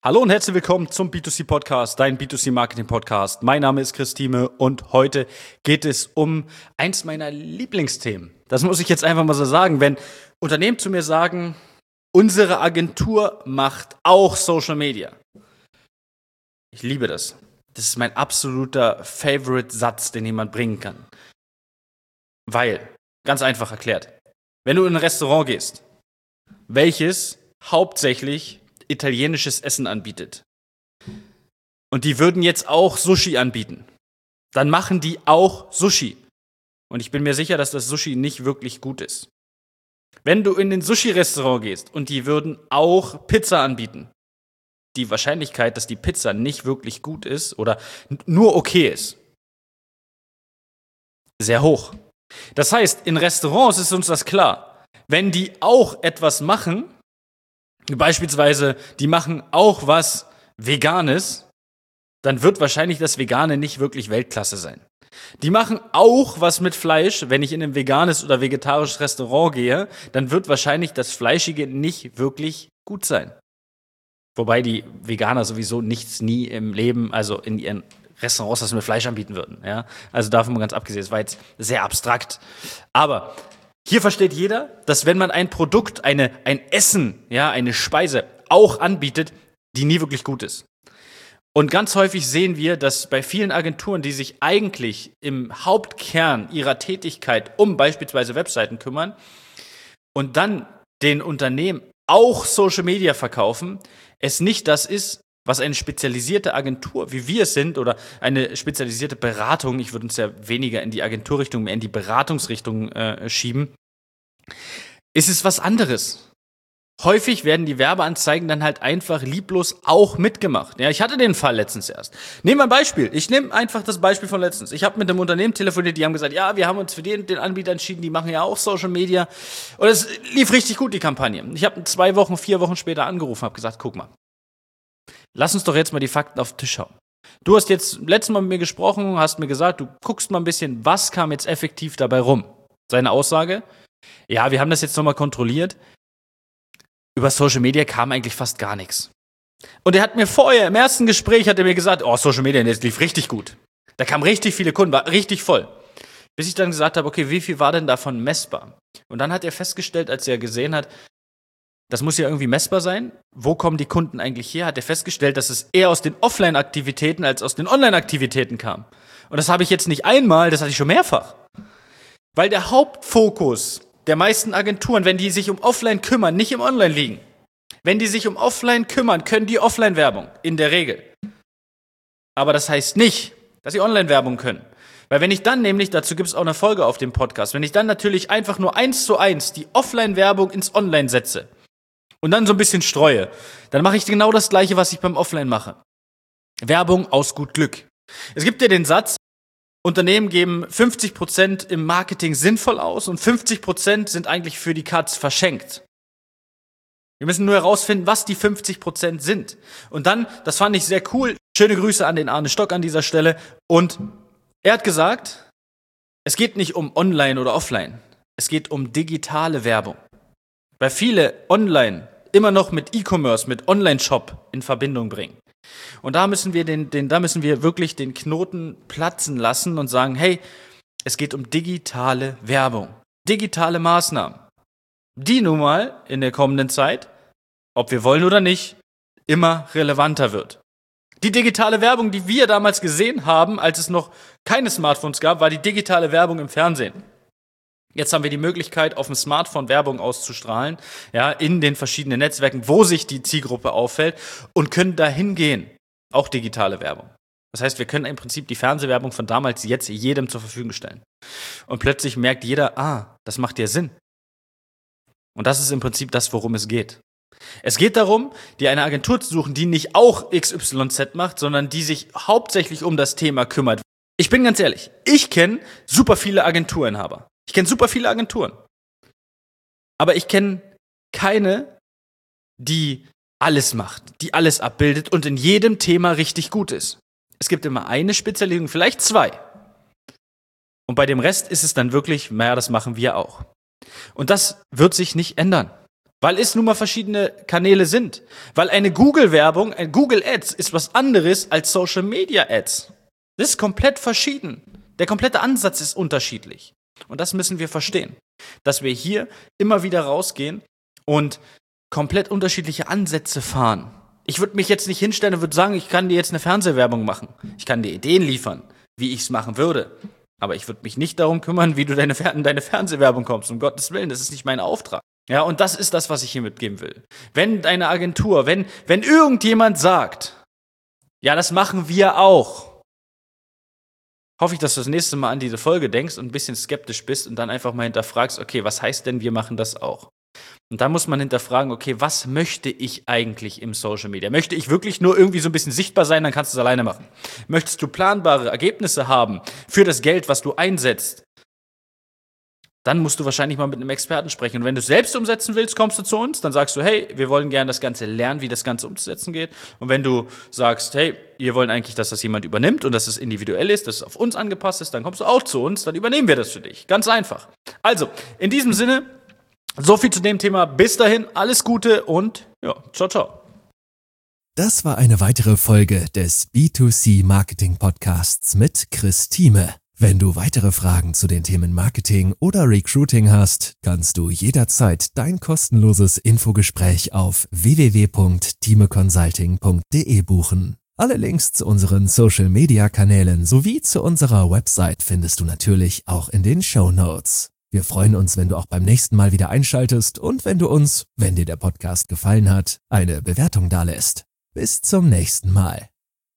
Hallo und herzlich willkommen zum B2C-Podcast, dein B2C-Marketing-Podcast. Mein Name ist Chris Thieme und heute geht es um eins meiner Lieblingsthemen. Das muss ich jetzt einfach mal so sagen. Wenn Unternehmen zu mir sagen, unsere Agentur macht auch Social Media. Ich liebe das. Das ist mein absoluter Favorite-Satz, den jemand bringen kann. Weil, ganz einfach erklärt, wenn du in ein Restaurant gehst, welches hauptsächlich italienisches Essen anbietet und die würden jetzt auch Sushi anbieten, dann machen die auch Sushi. Und ich bin mir sicher, dass das Sushi nicht wirklich gut ist. Wenn du in den Sushi-Restaurant gehst und die würden auch Pizza anbieten, die Wahrscheinlichkeit, dass die Pizza nicht wirklich gut ist oder nur okay ist, sehr hoch. Das heißt, in Restaurants ist uns das klar. Wenn die auch etwas machen, beispielsweise, die machen auch was Veganes, dann wird wahrscheinlich das Vegane nicht wirklich Weltklasse sein. Die machen auch was mit Fleisch. Wenn ich in ein veganes oder vegetarisches Restaurant gehe, dann wird wahrscheinlich das Fleischige nicht wirklich gut sein. Wobei die Veganer sowieso nie im Leben, also in ihren Restaurants, was mit Fleisch anbieten würden. Ja? Also davon mal ganz abgesehen, das war jetzt sehr abstrakt. Aber hier versteht jeder, dass wenn man ein Produkt, ein Essen, ja, eine Speise auch anbietet, die nie wirklich gut ist. Und ganz häufig sehen wir, dass bei vielen Agenturen, die sich eigentlich im Hauptkern ihrer Tätigkeit um beispielsweise Webseiten kümmern und dann den Unternehmen auch Social Media verkaufen, es nicht das ist, was eine spezialisierte Agentur, wie wir es sind, oder eine spezialisierte Beratung, ich würde uns ja weniger in die Agenturrichtung, mehr in die Beratungsrichtung schieben, ist es was anderes. Häufig werden die Werbeanzeigen dann halt einfach lieblos auch mitgemacht. Ja, ich hatte den Fall letztens erst. Nehmen wir ein Beispiel. Ich nehme einfach das Beispiel von letztens. Ich habe mit einem Unternehmen telefoniert, die haben gesagt, ja, wir haben uns für den Anbieter entschieden, die machen ja auch Social Media. Und es lief richtig gut, die Kampagne. Ich habe 4 Wochen später angerufen, habe gesagt, guck mal, lass uns doch jetzt mal die Fakten auf den Tisch hauen. Du hast jetzt letztes Mal mit mir gesprochen, hast mir gesagt, du guckst mal ein bisschen, was kam jetzt effektiv dabei rum. Seine Aussage, ja, wir haben das jetzt nochmal kontrolliert. Über Social Media kam eigentlich fast gar nichts. Und er hat mir vorher, im ersten Gespräch, hat er mir gesagt, oh, Social Media, das lief richtig gut. Da kamen richtig viele Kunden, war richtig voll. Bis ich dann gesagt habe, okay, wie viel war denn davon messbar? Und dann hat er festgestellt, als er gesehen hat, das muss ja irgendwie messbar sein. Wo kommen die Kunden eigentlich her? Hat er festgestellt, dass es eher aus den Offline-Aktivitäten als aus den Online-Aktivitäten kam. Und das habe ich jetzt nicht einmal, das hatte ich schon mehrfach. Weil der Hauptfokus der meisten Agenturen, wenn die sich um Offline kümmern, nicht im Online liegen. Wenn die sich um Offline kümmern, können die Offline-Werbung, in der Regel. Aber das heißt nicht, dass sie Online-Werbung können. Weil wenn ich dann nämlich, dazu gibt es auch eine Folge auf dem Podcast, wenn ich dann natürlich einfach nur 1:1 die Offline-Werbung ins Online setze und dann so ein bisschen streue, dann mache ich genau das Gleiche, was ich beim Offline mache. Werbung aus gut Glück. Es gibt ja den Satz, Unternehmen geben 50% im Marketing sinnvoll aus und 50% sind eigentlich für die Katz verschenkt. Wir müssen nur herausfinden, was die 50% sind. Und dann, das fand ich sehr cool, schöne Grüße an den Arne Stock an dieser Stelle. Und er hat gesagt, es geht nicht um Online oder Offline, es geht um digitale Werbung. Weil viele online immer noch mit E-Commerce, mit Online-Shop in Verbindung bringen. Und da müssen wir wirklich den Knoten platzen lassen und sagen, hey, es geht um digitale Werbung, digitale Maßnahmen, die nun mal in der kommenden Zeit, ob wir wollen oder nicht, immer relevanter wird. Die digitale Werbung, die wir damals gesehen haben, als es noch keine Smartphones gab, war die digitale Werbung im Fernsehen. Jetzt haben wir die Möglichkeit, auf dem Smartphone Werbung auszustrahlen, ja, in den verschiedenen Netzwerken, wo sich die Zielgruppe auffällt und können dahin gehen. Auch digitale Werbung. Das heißt, wir können im Prinzip die Fernsehwerbung von damals jetzt jedem zur Verfügung stellen. Und plötzlich merkt jeder, das macht ja Sinn. Und das ist im Prinzip das, worum es geht. Es geht darum, dir eine Agentur zu suchen, die nicht auch XYZ macht, sondern die sich hauptsächlich um das Thema kümmert. Ich bin ganz ehrlich, ich kenne super viele Agenturinhaber. Ich kenne super viele Agenturen. Aber ich kenne keine, die alles macht, die alles abbildet und in jedem Thema richtig gut ist. Es gibt immer eine Spezialisierung, vielleicht 2. Und bei dem Rest ist es dann wirklich, naja, das machen wir auch. Und das wird sich nicht ändern. Weil es nun mal verschiedene Kanäle sind. Weil eine Google-Werbung, ein Google Ads ist was anderes als Social Media Ads. Das ist komplett verschieden. Der komplette Ansatz ist unterschiedlich. Und das müssen wir verstehen. Dass wir hier immer wieder rausgehen und komplett unterschiedliche Ansätze fahren. Ich würde mich jetzt nicht hinstellen und würde sagen, ich kann dir jetzt eine Fernsehwerbung machen. Ich kann dir Ideen liefern, wie ich es machen würde. Aber ich würde mich nicht darum kümmern, wie du in deine Fernsehwerbung kommst. Um Gottes Willen, das ist nicht mein Auftrag. Ja, und das ist das, was ich hier mitgeben will. Wenn deine Agentur, wenn irgendjemand sagt, ja, das machen wir auch, hoffe ich, dass du das nächste Mal an diese Folge denkst und ein bisschen skeptisch bist und dann einfach mal hinterfragst, okay, was heißt denn, wir machen das auch? Und da muss man hinterfragen, okay, was möchte ich eigentlich im Social Media? Möchte ich wirklich nur irgendwie so ein bisschen sichtbar sein, dann kannst du es alleine machen. Möchtest du planbare Ergebnisse haben für das Geld, was du einsetzt? Dann musst du wahrscheinlich mal mit einem Experten sprechen. Und wenn du es selbst umsetzen willst, kommst du zu uns, dann sagst du, hey, wir wollen gerne das Ganze lernen, wie das Ganze umzusetzen geht. Und wenn du sagst, hey, wir wollen eigentlich, dass das jemand übernimmt und dass es individuell ist, dass es auf uns angepasst ist, dann kommst du auch zu uns, dann übernehmen wir das für dich. Ganz einfach. Also, in diesem Sinne, so viel zu dem Thema. Bis dahin, alles Gute und ja, ciao, ciao. Das war eine weitere Folge des B2C Marketing Podcasts mit Chris Thieme. Wenn du weitere Fragen zu den Themen Marketing oder Recruiting hast, kannst du jederzeit dein kostenloses Infogespräch auf www.thimeconsulting.de buchen. Alle Links zu unseren Social-Media-Kanälen sowie zu unserer Website findest du natürlich auch in den Shownotes. Wir freuen uns, wenn du auch beim nächsten Mal wieder einschaltest und wenn du uns, wenn dir der Podcast gefallen hat, eine Bewertung dalässt. Bis zum nächsten Mal.